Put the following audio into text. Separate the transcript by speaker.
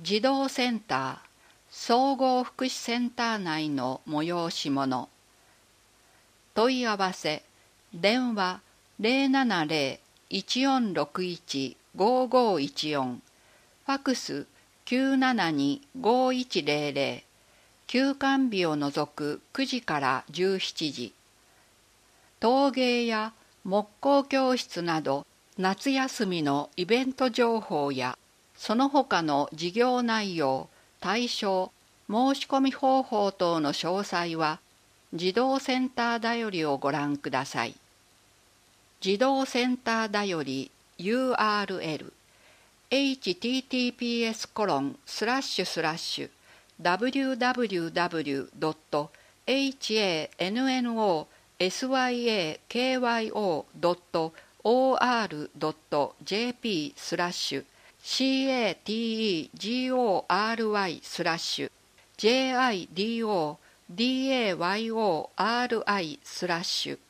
Speaker 1: 児童センター、総合福祉センター内の催し物。問い合わせ、電話070-1461-5514、ファクス972-5100、休館日を除く9時から17時。陶芸や木工教室など夏休みのイベント情報やその他の事業内容、対象、申し込み方法等の詳細は児童センターだよりをご覧ください。児童センターだより URL https://www.hannosyory/category/JIDODAYORI/